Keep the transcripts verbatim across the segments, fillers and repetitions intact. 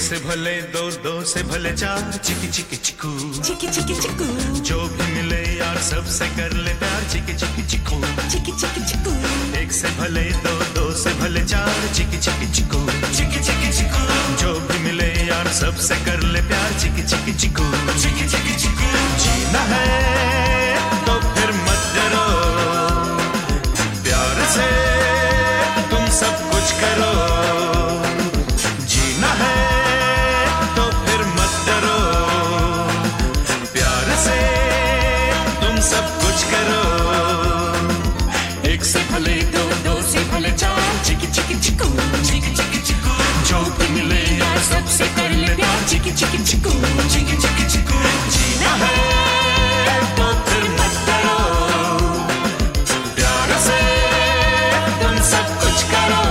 से भले दो, दो से भले चार, चिकी चिकी चिकू चिकी चिकी चिकू। जो भी मिले यार सबसे कर ले प्यार, चिकी चिकी चिकू चिकी चिकी चिकू। एक से भले दो, दो से भले चार, चिकी चिकी चिकू चिकी चिकी चिकू जो भी मिले यार सबसे कर ले प्यार, चिकी चिकी चिकू चिकी चिकी चिकू। जीना है तो फिर मत डरो, प्यार से तुम सब कुछ करो। जीना है तो फिर मत डरो, प्यार से तुम सब कुछ करो। एक से भले दो, दो से भले चार, चिकी चिकी चिकू चिकी चिकी चिकू जो भी मिले यार सबसे कर ले प्यार, चिकी चिकी चिकू चिकी चिकी चिकू। जीना है तो फिर मत डरो, प्यार से तुम सब कुछ करो।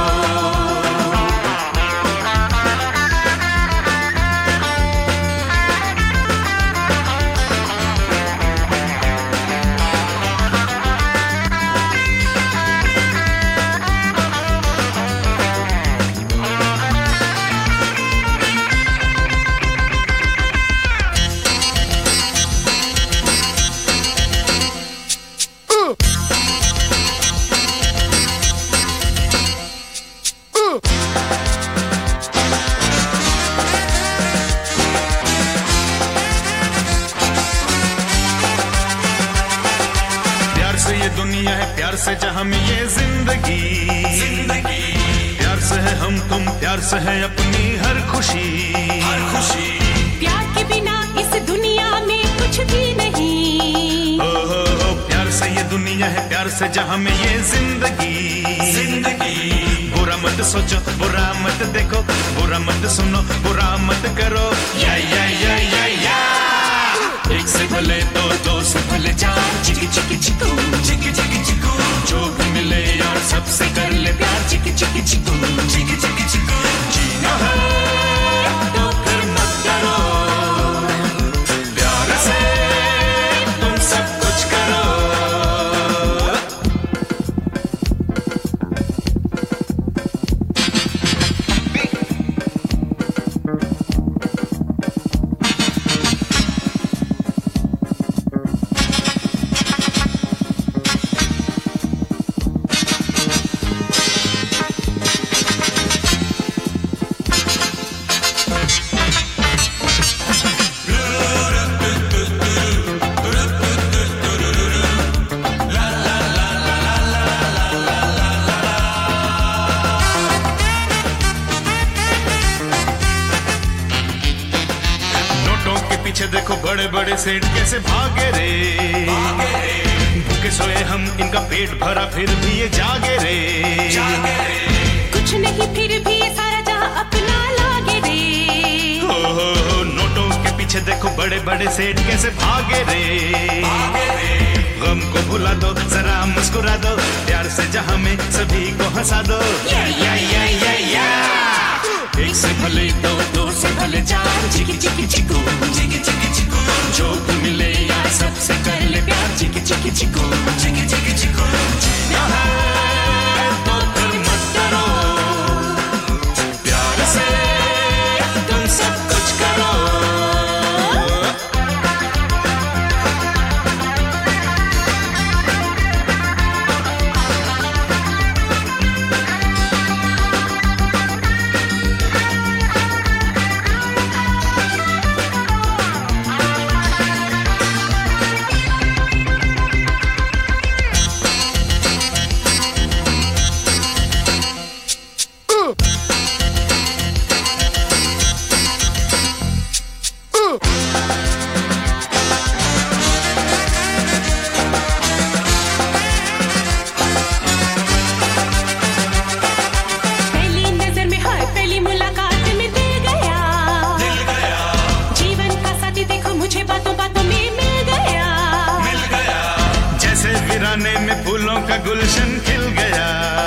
ये दुनिया है प्यार से जहां में ये जिंदगी जिंदगी प्यार से है हम तुम, प्यार से है अपनी हर खुशी हर खुशी। प्यार के बिना इस दुनिया में कुछ भी नहीं। ओ हो हो प्यार से ये दुनिया है, प्यार से जहां में ये जिंदगी जिंदगी। बुरा मत सोचो, बुरा मत देखो, बुरा मत सुनो, बुरा मत करो। या या या या या एक से भले दो, दो से भले चार, चिकी चिकी चिकू चिकी चिकी चिकू जो भी मिले यार सबसे कर ले प्यार, चिकी चिकी चिकू चिकी चिकी चिकू। जीना है तो फिर मत डरो, प्यार से तुम सब कुछ करो। पीछे देखो बड़े बड़े सेठ कैसे भागे रे, भूखे सोए हम इनका पेट भरा फिर भी ये जागे रे, जागे रे। कुछ नहीं फिर भी ये सारा जहां अपना लागे रे। हो हो हो नोटों के पीछे देखो बड़े बड़े सेठ कैसे भागे रे, भागे रे। गम को भुला दो, जरा मुस्कुरा दो, प्यार से जहां में सभी को हंसा दो। या या या या या एक से भले दो, दो से भले चार, चिकी चिकी चिकू चिकी चिकी चिकू जो भी मिले यार सबसे कर ले प्यार, चिकी चिकी चिकू चिकी चिकी चिकू। जीना है तो फिर मत डरो, प्यार से तुम सब कुछ करो। में फूलों का गुलशन खिल गया,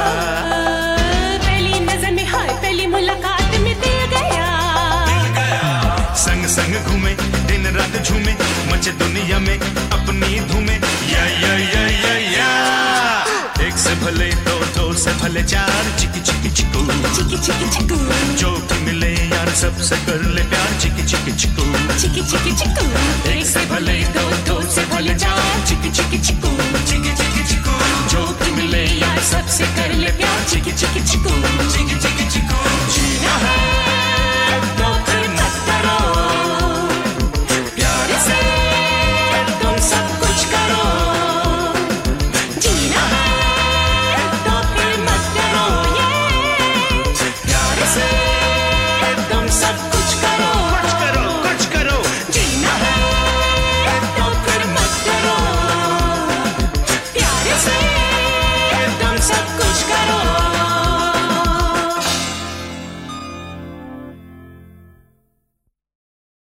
पहली नजर में हाय पहली मुलाकात में दिल गया, दिल गया। संग संग घूमे दिन रात झूमे, मचे दुनिया में अपनी धूमे। या या या या या एक से भले दो, दो से भले चार, चिकी चिकी चिकू चिकी चिकी चिकू जो भी मिले यार सबसे कर ले प्यार चिकी चिकी चिकू चिकी चिकी चिकू, एक से भले दो दो